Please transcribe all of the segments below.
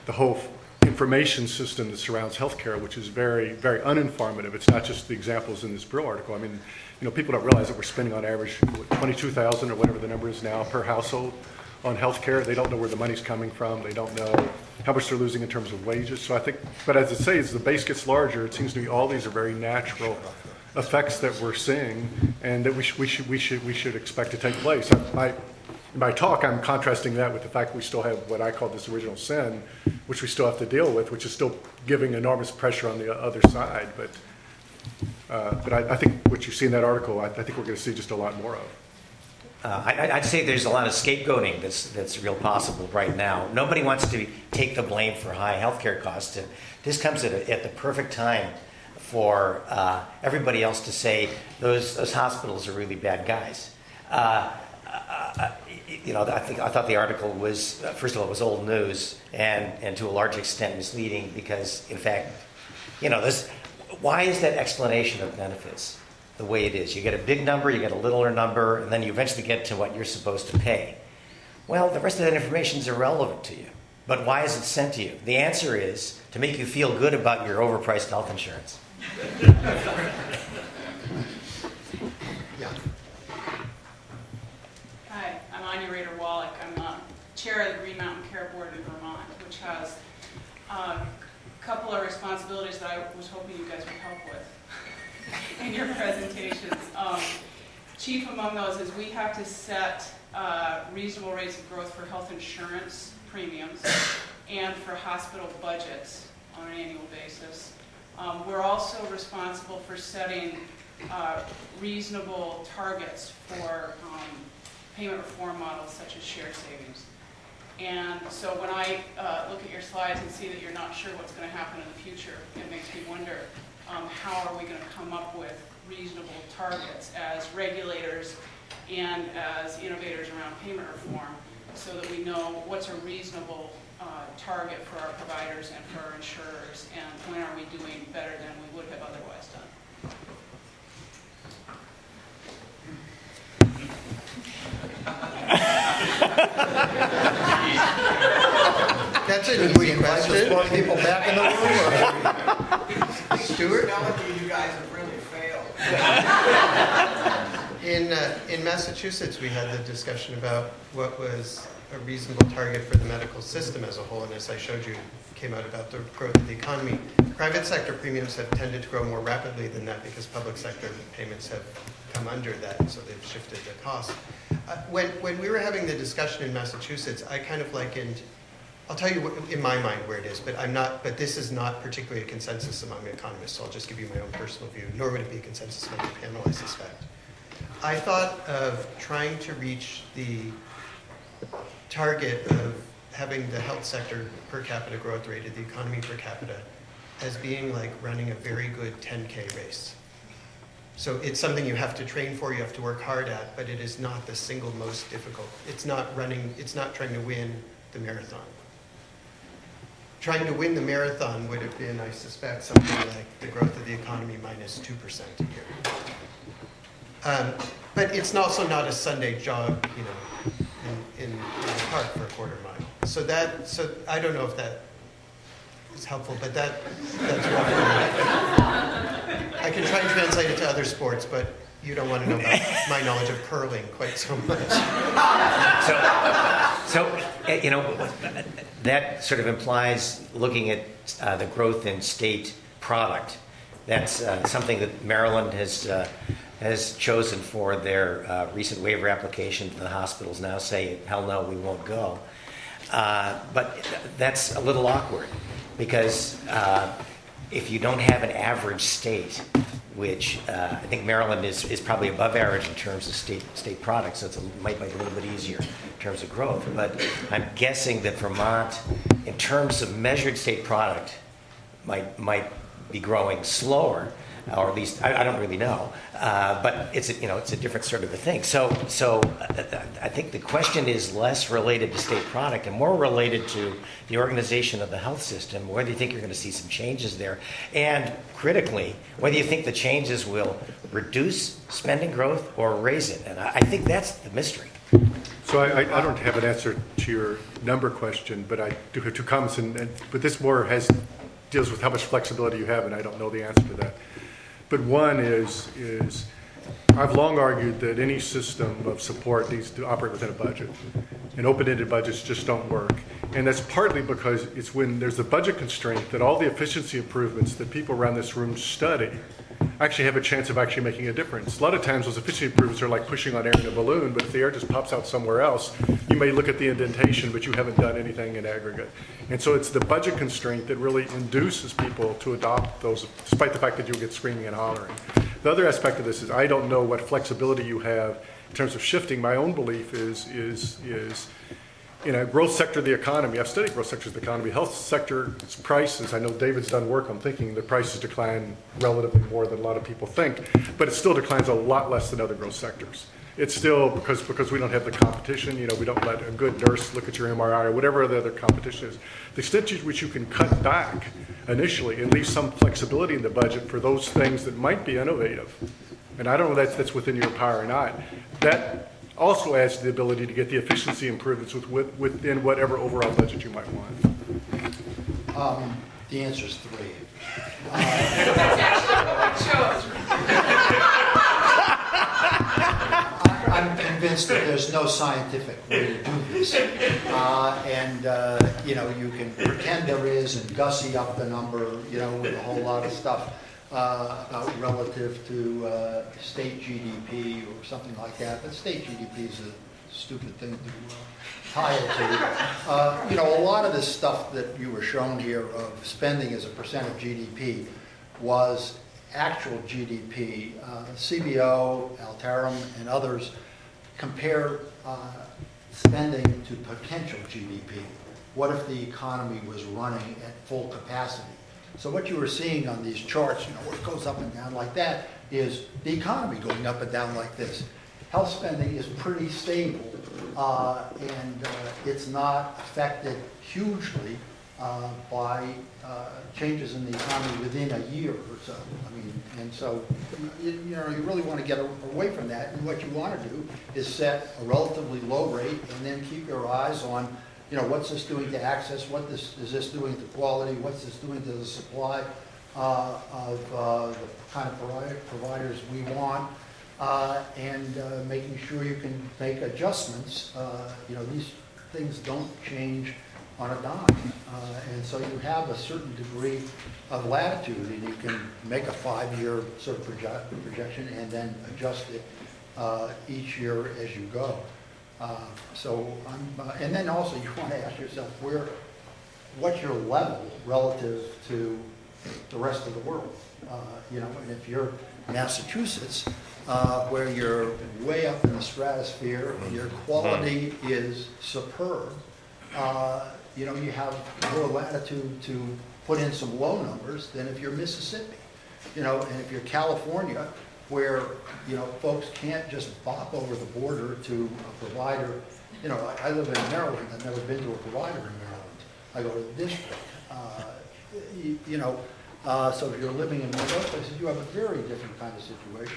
the whole information system that surrounds healthcare, which is very, very uninformative. It's not just the examples in this Brill article. I mean, people don't realize that we're spending on average $22,000 or whatever the number is now per household on healthcare. They don't know where the money's coming from. They don't know how much they're losing in terms of wages. So I think, but as I say, as the base gets larger, it seems to me all these are very natural effects that we're seeing, and that we should expect to take place. In my talk, I'm contrasting that with the fact that we still have what I call this original sin, which we still have to deal with, which is still giving enormous pressure on the other side. But I think what you see in that article, I think we're going to see just a lot more of. I'd say there's a lot of scapegoating that's real possible right now. Nobody wants to take the blame for high healthcare costs. And this comes at the perfect time for everybody else to say those hospitals are really bad guys. I thought the article was, first of all, it was old news and to a large extent misleading because, in fact, why is that explanation of benefits the way it is? You get a big number, you get a littler number, and then you eventually get to what you're supposed to pay. Well, the rest of that information is irrelevant to you. But why is it sent to you? The answer is to make you feel good about your overpriced health insurance. Yeah. Hi, I'm Anya Rader-Wallach. I'm chair of the Green Mountain Care Board in Vermont, which has a couple of responsibilities that I was hoping you guys would help with in your presentations. Chief among those is we have to set reasonable rates of growth for health insurance premiums and for hospital budgets on an annual basis. We're also responsible for setting reasonable targets for payment reform models such as shared savings. And so when I look at your slides and see that you're not sure what's going to happen in the future, it makes me wonder how are we going to come up with reasonable targets as regulators and as innovators around payment reform so that we know what's a reasonable target for our providers and for our insurers, and when are we doing better than we would have otherwise done. That's a good question. More people back in the room. Stuart? You guys have really failed. In Massachusetts, we had the discussion about what was a reasonable target for the medical system as a whole, and as I showed you, came out about the growth of the economy. Private sector premiums have tended to grow more rapidly than that because public sector payments have come under that, so they've shifted the cost. When we were having the discussion in Massachusetts, I kind of likened, I'll tell you in my mind where it is, but this is not particularly a consensus among economists, so I'll just give you my own personal view, nor would it be a consensus among the panel, I suspect. I thought of trying to reach the target of having the health sector per capita growth rate of the economy per capita as being like running a very good 10K race. So it's something you have to train for, you have to work hard at, but it is not the single most difficult. It's not trying to win the marathon. Trying to win the marathon would have been, I suspect, something like the growth of the economy minus 2% a year. But it's also not a Sunday jog, in the park for a quarter mile. So I don't know if that is helpful, but that's roughly. I can try and translate it to other sports, but you don't want to know about my knowledge of curling quite so much. That sort of implies looking at the growth in state product. That's something that Maryland has chosen for their recent waiver application. The hospitals now say, hell no, we won't go. But that's a little awkward because if you don't have an average state, which I think Maryland is probably above average in terms of state products, so it might be a little bit easier in terms of growth. But I'm guessing that Vermont, in terms of measured state product, might be growing slower, or at least I don't really know. But it's a different sort of a thing. So I think the question is less related to state product and more related to the organization of the health system. Whether you think you're going to see some changes there, and critically, whether you think the changes will reduce spending growth or raise it. And I think that's the mystery. So I don't have an answer to your number question, but I do have two comments, but this more deals with how much flexibility you have, and I don't know the answer to that. But one is I've long argued that any system of support needs to operate within a budget, and open-ended budgets just don't work. And that's partly because it's when there's a budget constraint that all the efficiency improvements that people around this room study actually have a chance of actually making a difference. A lot of times those efficiency improvements are like pushing on air in a balloon, but if the air just pops out somewhere else, you may look at the indentation, but you haven't done anything in aggregate. And so it's the budget constraint that really induces people to adopt those, despite the fact that you'll get screaming and hollering. The other aspect of this is I don't know what flexibility you have in terms of shifting. My own belief is in a growth sector of the economy, I've studied growth sectors of the economy, health sector prices, I know David's done work on thinking the prices decline relatively more than a lot of people think, but it still declines a lot less than other growth sectors. It's still, because we don't have the competition, we don't let a good nurse look at your MRI or whatever the other competition is. The extent to which you can cut back initially and leave some flexibility in the budget for those things that might be innovative, and I don't know if that's within your power or not, that also adds to the ability to get the efficiency improvements within whatever overall budget you might want. The answer is 3. That's actually what we chose. I'm convinced that there's no scientific way to do this. You can pretend there is and gussy up the number, with a whole lot of stuff relative to state GDP or something like that. But state GDP is a stupid thing to tie it to. A lot of this stuff that you were shown here of spending as a percent of GDP was actual GDP. CBO, Alterum, and others compare spending to potential GDP. What if the economy was running at full capacity? So what you were seeing on these charts, where it goes up and down like that, is the economy going up and down like this. Health spending is pretty stable, and it's not affected hugely by changes in the economy within a year or so. And so you really want to get away from that. And what you want to do is set a relatively low rate, and then keep your eyes on, what's this doing to access? What is this doing to quality? What's this doing to the supply of the kind of providers we want? And making sure you can make adjustments. These things don't change on a dime. And so you have a certain degree of latitude, and you can make a 5-year sort of projection and then adjust it each year as you go. And then also you want to ask yourself what's your level relative to the rest of the world? And if you're Massachusetts, where you're way up in the stratosphere, your quality is superb, you have more latitude to put in some low numbers than if you're Mississippi. And if you're California, where folks can't just bop over the border to a provider. I live in Maryland. I've never been to a provider in Maryland. I go to the district. So if you're living in one of those places, you have a very different kind of situation.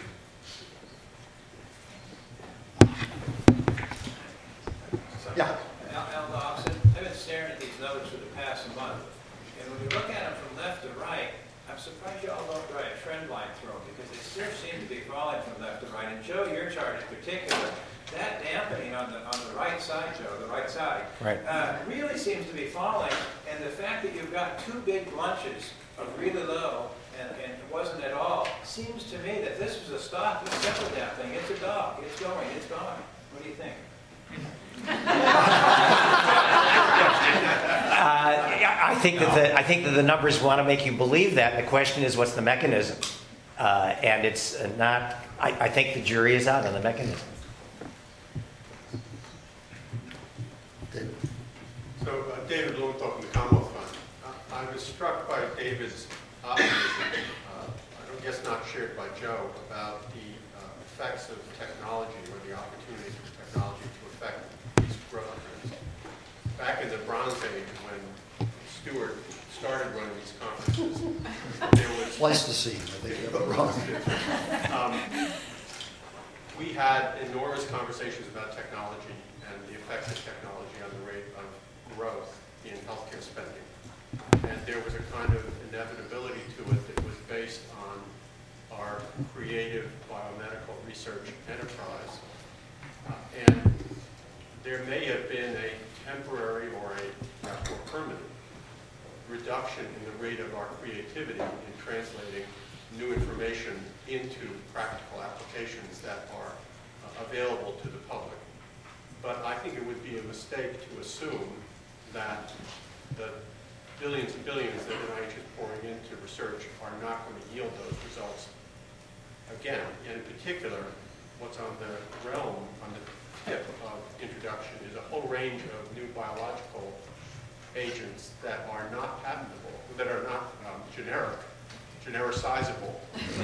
Yeah. Al Dobson, I've been staring at these numbers for the past month, and when you look at them from left to right, I'm surprised you all don't draw a trend line through them, because they still seem to be falling from left to right. And Joe, your chart in particular, that dampening on the right side, Joe, the right side, right. Really seems to be falling. And the fact that you've got 2 big lunches of really low, and it wasn't at all, seems to me that this was a stock, you settled that thing. It's a dog. It's going. It's gone. What do you think? I think that the numbers want to make you believe that. The question is, what's the mechanism? And it's not. I think the jury is out on the mechanism. So, David Lowenthal from the Commonwealth Fund. I was struck by David's optimism, I guess not shared by Joe, about the effects of technology or the opportunities for technology to affect these growth trends. Back in the Bronze Age, when Stewart started running these conferences, there was... Pleistocene, I think you're wrong. We had enormous conversations about technology and the effects of technology on the rate of growth in healthcare spending. And there was a kind of inevitability to it that was based on our creative biomedical research enterprise. And there may have been a temporary or a perhaps more permanent reduction in the rate of our creativity in translating new information into practical applications that are available to the public. But I think it would be a mistake to assume that the billions and billions that NIH is pouring into research are not going to yield those results. Again, and in particular, what's on the realm, on the tip of introduction is a whole range of new biological agents that are not patentable, that are not genericizable,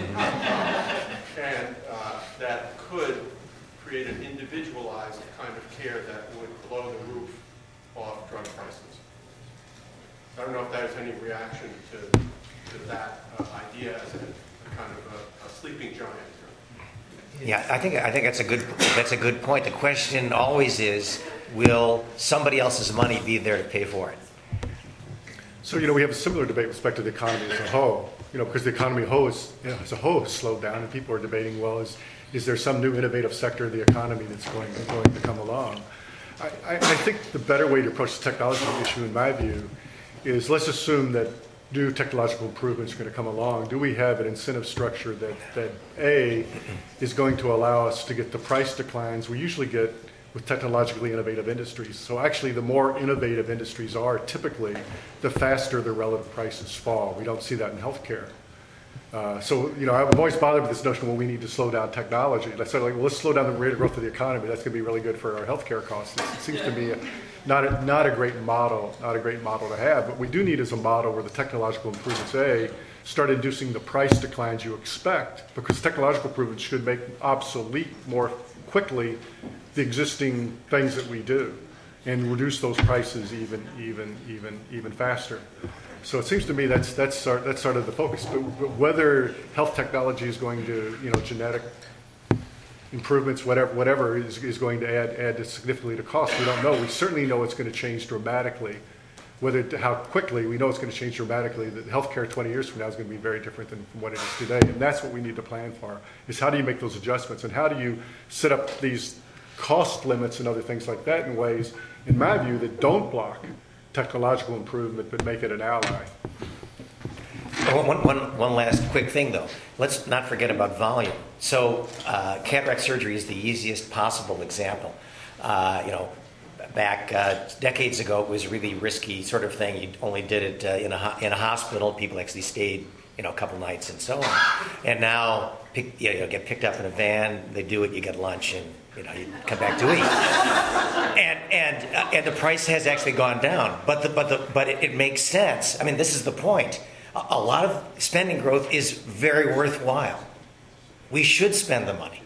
and that could create an individualized kind of care that would blow the roof off drug prices. I don't know if that has any reaction to that idea as a kind of a sleeping giant. Yeah, I think that's a good point. The question always is, will somebody else's money be there to pay for it? So, we have a similar debate with respect to the economy as a whole, because the economy as a whole has slowed down, and people are debating, well, is there some new innovative sector of the economy that's going to come along? I think the better way to approach the technology issue, in my view, is let's assume that new technological improvements are going to come along. Do we have an incentive structure that A, is going to allow us to get the price declines we usually get with technologically innovative industries? So actually, the more innovative industries are, typically, the faster the relative prices fall. We don't see that in healthcare. I've always bothered with this notion, well, we need to slow down technology. Let's slow down the rate of growth of the economy. That's going to be really good for our healthcare costs. It seems to be not a great model to have. But we do need as a model where the technological improvements, start inducing the price declines you expect, because technological improvements should make obsolete more quickly the existing things that we do, and reduce those prices even faster. So it seems to me that's sort of the focus. But whether health technology is going to, genetic improvements, whatever is going to add significantly to cost, we don't know. We certainly know it's going to change dramatically. How quickly, we know it's going to change dramatically. That healthcare 20 years from now is going to be very different than what it is today. And that's what we need to plan for, is how do you make those adjustments, and how do you set up these cost limits and other things like that in ways, in my view, that don't block technological improvement but make it an ally. One last quick thing, though. Let's not forget about volume. So cataract surgery is the easiest possible example. Back decades ago, it was a really risky sort of thing. You only did it in a hospital. People actually stayed, a couple nights and so on. And now, you get picked up in a van. They do it. You get lunch, and you come back to eat. And the price has actually gone down. But it makes sense. I mean, this is the point. A lot of spending growth is very worthwhile. We should spend the money.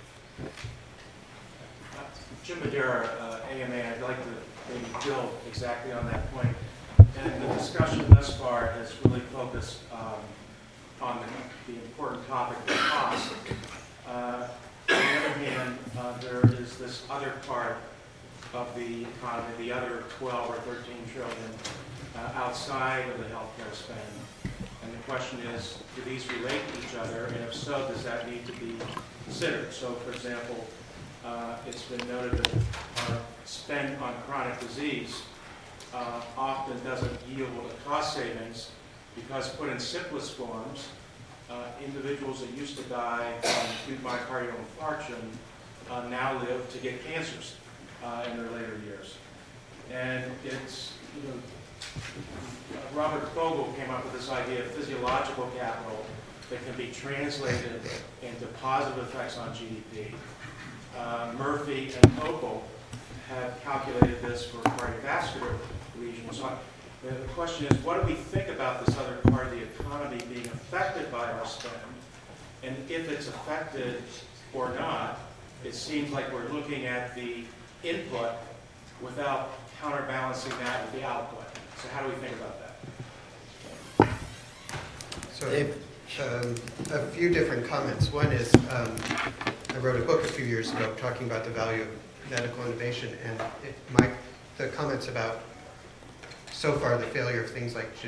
Jim Madera, AMA, I'd like to maybe build exactly on that point. And the discussion thus far has really focused on the important topic of cost. On the other hand, there is this other part of the economy, the other 12 or 13 trillion outside of the healthcare spend. And the question is, do these relate to each other? And if so, does that need to be considered? So, for example, it's been noted that our spend on chronic disease often doesn't yield a cost savings because, put in simplest forms, individuals that used to die from acute myocardial infarction now live to get cancers in their later years. And it's, Robert Fogel came up with this idea of physiological capital that can be translated into positive effects on GDP. Murphy and Opel have calculated this for cardiovascular lesions. So the question is, what do we think about this other part of the economy being affected by our spend? And if it's affected or not, it seems like we're looking at the input without counterbalancing that with the output. So how do we think about that? So a few different comments. One is, I wrote a book a few years ago talking about the value of medical innovation. And the comments about, so far, the failure of things like